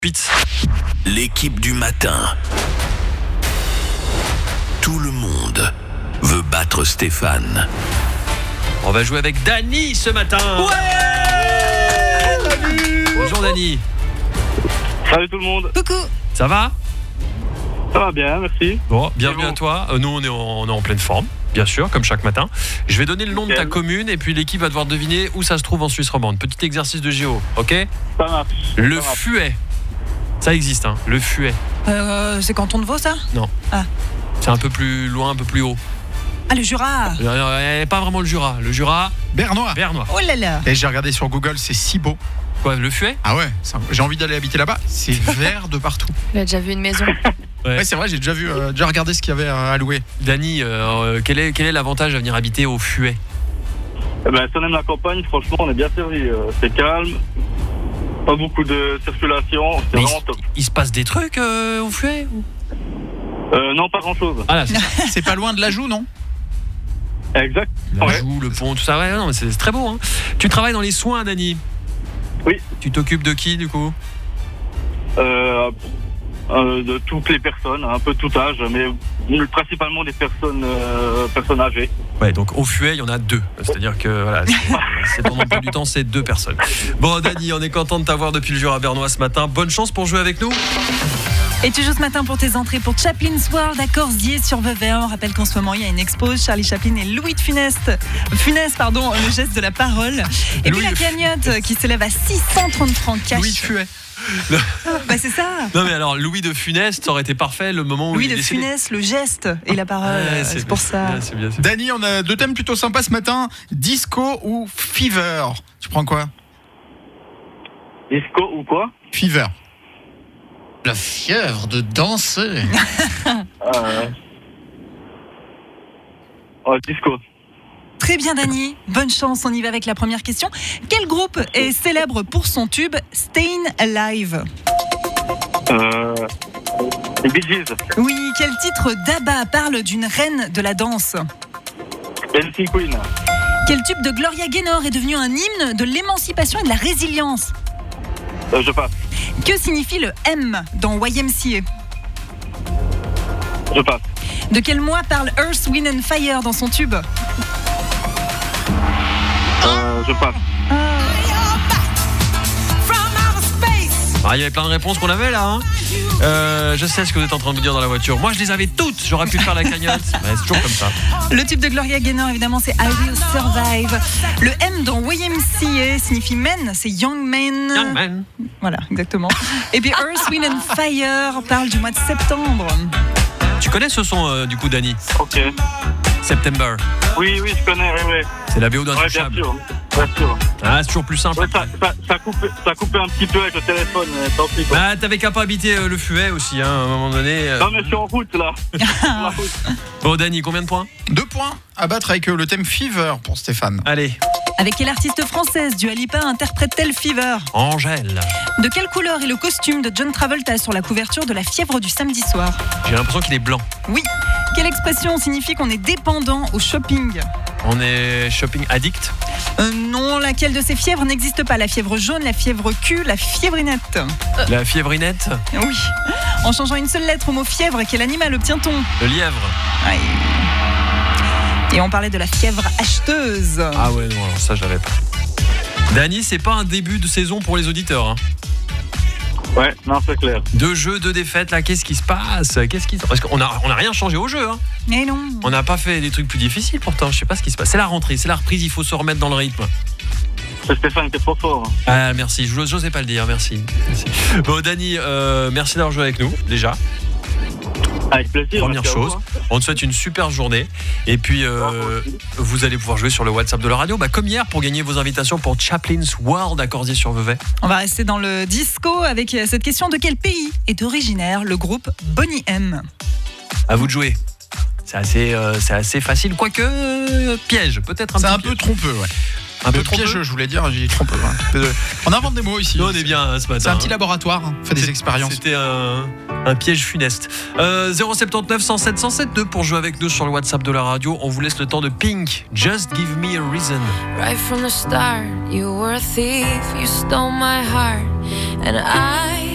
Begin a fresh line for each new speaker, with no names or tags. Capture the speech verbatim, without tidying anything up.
huit. L'équipe du matin. Tout le monde veut battre Stéphane.
On va jouer avec Dany ce matin.
Ouais, Salut.
Bonjour Dany.
Salut tout le monde.
Coucou.
Ça va?
Ça va bien, merci.
Bon, bienvenue à toi. Euh, nous, on est, en, on est en pleine forme, bien sûr, comme chaque matin. Je vais donner le nom de ta commune et puis l'équipe va devoir deviner où ça se trouve en Suisse romande. Petit exercice de géo, ok?
Ça marche.
Le
ça marche.
Fuet. Ça existe, hein, le Fuet.
Euh, c'est canton de Vaud, ça?
Non.
Ah.
C'est un peu plus loin, un peu plus haut.
Ah, le Jura.
Euh, pas vraiment le Jura. Le Jura,
Bernois.
Bernois.
Oh là là.
Et j'ai regardé sur Google, c'est si beau.
Quoi, le Fuet?
Ah ouais, ça- j'ai envie d'aller habiter là-bas. C'est vert de partout.
Il a déjà vu une maison.
Ouais.
Ouais, c'est vrai, j'ai déjà vu, euh, déjà regardé ce qu'il y avait à louer.
Dany, euh, quel est, quel est l'avantage à venir habiter au Fuet?
Eh ben, si on aime la campagne, franchement, on est bien servi. Euh, C'est calme, pas beaucoup de circulation, c'est
Mais il,
vraiment
se-
top.
il se passe des trucs euh, au Fuet ou...
Euh, non, pas grand-chose.
Ah là, c'est
C'est pas loin de l'Ajoux, non?
Exact.
la
Ouais.
joue, le pont, tout ça. Ouais, non, mais c'est c'est très beau. Hein. Tu travailles dans les soins, Dany?
Oui.
Tu t'occupes de qui, du coup?
Euh, euh, de toutes les personnes, un peu tout âge, mais principalement des personnes, euh, personnes âgées.
Ouais, donc au Fuet, il y en a deux. C'est-à-dire que voilà, c'est, c'est ton emploi du temps, c'est deux personnes. Bon, Dany, on est content de t'avoir depuis le Jura bernois ce matin. Bonne chance pour jouer avec nous.
Et tu joues ce matin pour tes entrées pour Chaplin's World à Corsier sur Vevey. On rappelle qu'en ce moment, il y a une expo Charlie Chaplin et Louis de Funès. Funès, pardon, le geste de la parole. Et
Louis
puis la
de
cagnotte qui s'élève à six cent trente francs cash.
Louis de Fuet.
Bah c'est ça.
Non, mais alors, Louis de Funès, ça aurait été parfait le moment où
Louis
il est
de
décédé.
Funès, le geste et la parole.
Ouais,
c'est, pour ça.
bien, c'est bien, c'est bien.
Dany, on a deux thèmes plutôt sympas ce matin. Disco ou Fever? Tu prends quoi?
Disco ou quoi?
Fever. La fièvre de danser.
euh... oh, Disco.
Très bien, Dany. Bonne chance. On y va avec la première question. Quel groupe est célèbre pour son tube Stayin' Alive?
Euh... Les Bee Gees.
Oui. Quel titre d'ABBA parle d'une reine de la danse?
Dancing Queen.
Quel tube de Gloria Gaynor est devenu un hymne de l'émancipation et de la résilience?
Euh, je passe.
Que signifie le M dans Y M C A?
Je passe.
De quel mois parle Earth, Wind and Fire dans son tube?
Euh, je passe.
Ah, il y avait plein de réponses qu'on avait là. Hein. Euh, je sais ce que vous êtes en train de me dire dans la voiture. Moi, je les avais toutes. J'aurais pu faire la cagnotte. Ouais, c'est toujours comme ça.
Le tube de Gloria Gaynor, évidemment, c'est I Will Survive. Le M dans Y M C A signifie men, c'est Young Men.
Young man.
Voilà, exactement. Et puis Earth, Wind and Fire parle du mois de septembre.
Tu connais ce son euh, du coup, Dany?
Ok.
September.
Oui, oui, je connais, oui, oui.
C'est la B O
Ouais, bien
d'Intouchable.
sûr. Bien sûr.
Ah, c'est toujours plus simple.
Ouais, ça, ça, ça, coupe, ça coupe un petit peu avec le téléphone, mais tant pis, quoi.
Ah, t'avais qu'à pas habiter euh, le Fuet aussi, hein, à un moment donné. euh.
Non, mais je suis en route, là. Sur la route.
Bon, Dany, combien de points?
Deux points à battre avec euh, le thème Fever pour Stéphane.
Allez,
Avec quelle artiste française Dua Lipa interprète-t-elle Fever?
Angèle.
De quelle couleur est le costume de John Travolta sur la couverture de La Fièvre du samedi soir?
J'ai l'impression qu'il est blanc.
Oui. Quelle expression signifie qu'on est dépendant au shopping?
On est shopping addict.
Euh, non, laquelle de ces fièvres n'existe pas? La fièvre jaune, la fièvre Q, la fiévrinette?
La fiévrinette.
Oui. En changeant une seule lettre au mot fièvre, quel animal obtient-on?
Le lièvre.
Aïe. Et on parlait de la fièvre acheteuse.
Ah ouais, non, alors ça, je l'avais pas. Dany, c'est pas un début de saison pour les auditeurs. Hein.
Ouais, non, c'est clair.
Deux jeux, deux défaites, là, qu'est-ce qui se passe? Qu'est-ce qui... Parce qu'on a, on a rien changé au jeu. Hein.
Mais non.
On n'a pas fait des trucs plus difficiles pourtant, je sais pas ce qui se passe. C'est la rentrée, c'est la reprise, il faut se remettre dans le rythme.
C'est Stéphane qui est trop fort.
Ah, merci, je n'osais pas le dire, merci. merci. Bon, Dany, euh, merci d'avoir joué avec nous, déjà.
Avec plaisir.
Première
merci à vous,
chose,
hein.
on te souhaite une super journée. Et puis, euh, vous allez pouvoir jouer sur le WhatsApp de la radio, bah, comme hier, pour gagner vos invitations pour Chaplin's World à Corsier-sur-Vevey.
On va rester dans le disco avec cette question: de quel pays est originaire le groupe Boney M?
À vous de jouer. C'est assez, euh, c'est assez facile, quoique euh, piège, peut-être un
C'est
petit
un peu
piège.
trompeux, ouais.
Un peu
Le piège,
trompeux.
je voulais dire, j'ai dit trompeux. Ouais. Désolé. On invente des mots ici.
Nous, on est bien hein, ce matin.
C'est un petit
hein.
laboratoire, hein. On fait des
C'est-
expériences.
C'était un, un piège funeste. Euh, zéro sept neuf cent sept cent sept deux pour jouer avec nous sur le WhatsApp de la radio. On vous laisse le temps de Pink. Just give me a reason.
Right from the start, you were a thief, you stole my heart, and I